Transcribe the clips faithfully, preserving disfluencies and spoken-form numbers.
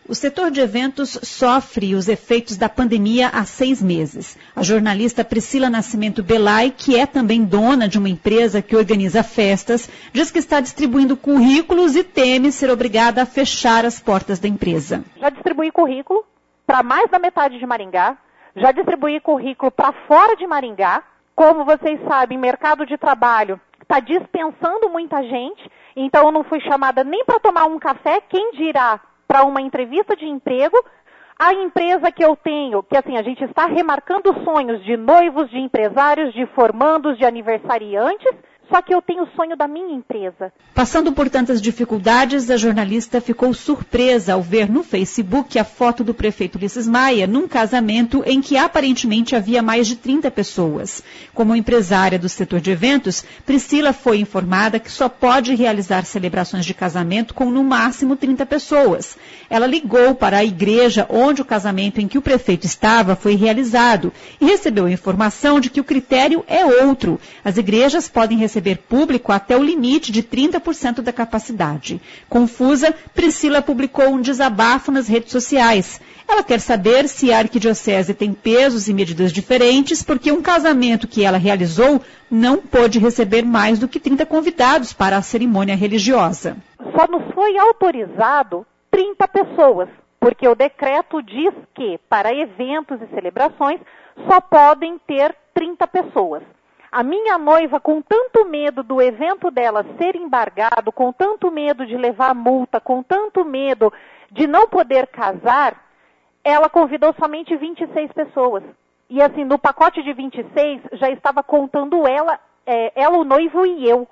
O setor de eventos sofre os efeitos da pandemia há seis meses. A jornalista Priscila Nascimento Belay, que é também dona de uma empresa que organiza festas, diz que está distribuindo currículos e teme ser obrigada a fechar as portas da empresa. Já distribuí currículo para mais da metade de Maringá, já distribuí currículo para fora de Maringá. Como vocês sabem, mercado de trabalho está dispensando muita gente, então eu não fui chamada nem para tomar um café, quem dirá para uma entrevista de emprego. A empresa que eu tenho, que assim, a gente está remarcando sonhos de noivos, de empresários, de formandos, de aniversariantes, só que eu tenho o sonho da minha empresa. Passando por tantas dificuldades, a jornalista ficou surpresa ao ver no Facebook a foto do prefeito Ulisses Maia num casamento em que aparentemente havia mais de trinta pessoas. Como empresária do setor de eventos, Priscila foi informada que só pode realizar celebrações de casamento com no máximo trinta pessoas. Ela ligou para a igreja onde o casamento em que o prefeito estava foi realizado e recebeu a informação de que o critério é outro. As igrejas podem receber público até o limite de trinta por cento da capacidade. Confusa, Priscila publicou um desabafo nas redes sociais. Ela quer saber se a arquidiocese tem pesos e medidas diferentes, porque um casamento que ela realizou não pôde receber mais do que trinta convidados para a cerimônia religiosa. Só nos foi autorizado trinta pessoas, porque o decreto diz que para eventos e celebrações só podem ter trinta pessoas. A minha noiva, com tanto medo do evento dela ser embargado, com tanto medo de levar multa, com tanto medo de não poder casar, ela convidou somente vinte e seis pessoas. E assim, no pacote de vinte e seis já estava contando ela, é, ela, o noivo e eu.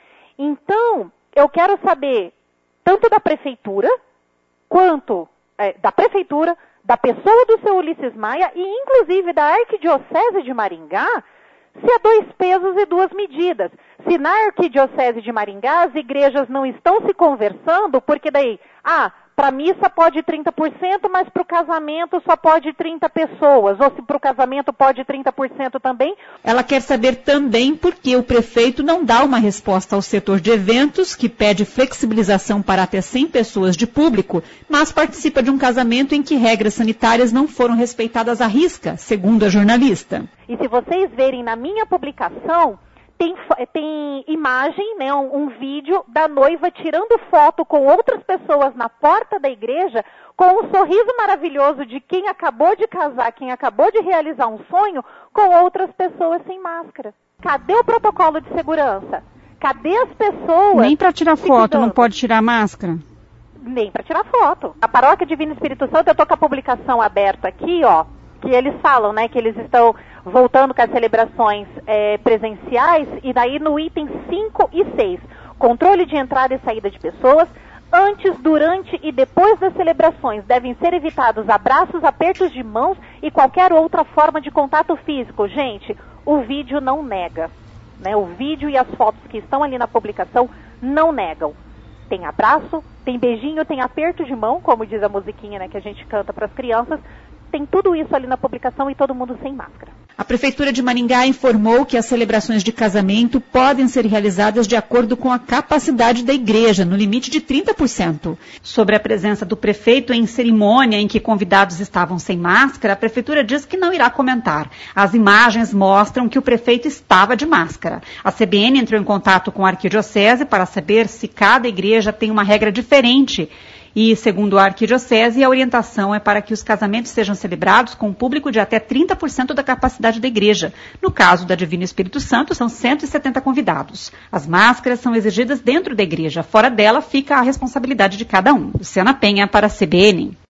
Então, eu quero saber tanto da prefeitura, quanto é, da prefeitura, da pessoa do seu Ulisses Maia e inclusive da Arquidiocese de Maringá, se é dois pesos e duas medidas. Se na Arquidiocese de Maringá as igrejas não estão se conversando, porque daí, ah, para a missa pode trinta por cento, mas para o casamento só pode trinta pessoas, ou se para o casamento pode trinta por cento também. Ela quer saber também por que o prefeito não dá uma resposta ao setor de eventos, que pede flexibilização para até cem pessoas de público, mas participa de um casamento em que regras sanitárias não foram respeitadas à risca, segundo a jornalista. E se vocês verem na minha publicação, tem, tem imagem, né, um, um vídeo da noiva tirando foto com outras pessoas na porta da igreja, com um sorriso maravilhoso de quem acabou de casar, quem acabou de realizar um sonho, com outras pessoas sem máscara. Cadê o protocolo de segurança? Cadê as pessoas? Nem para tirar foto, não pode tirar máscara? Nem para tirar foto. A Paróquia Divino Espírito Santo, eu estou com a publicação aberta aqui, ó, que eles falam, né, que eles estão voltando com as celebrações é, presenciais, e daí no item cinco e seis, controle de entrada e saída de pessoas, antes, durante e depois das celebrações devem ser evitados abraços, apertos de mãos e qualquer outra forma de contato físico. Gente, o vídeo não nega, né, o vídeo e as fotos que estão ali na publicação não negam. Tem abraço, tem beijinho, tem aperto de mão, como diz a musiquinha, né, que a gente canta para as crianças. Tem tudo isso ali na publicação e todo mundo sem máscara. A Prefeitura de Maringá informou que as celebrações de casamento podem ser realizadas de acordo com a capacidade da igreja, no limite de trinta por cento. Sobre a presença do prefeito em cerimônia em que convidados estavam sem máscara, a Prefeitura diz que não irá comentar. As imagens mostram que o prefeito estava de máscara. A C B N entrou em contato com a Arquidiocese para saber se cada igreja tem uma regra diferente. E, segundo a Arquidiocese, a orientação é para que os casamentos sejam celebrados com um público de até trinta por cento da capacidade da igreja. No caso da Divino Espírito Santo, são cento e setenta convidados. As máscaras são exigidas dentro da igreja. Fora dela fica a responsabilidade de cada um. Luciana Penha para a C B N.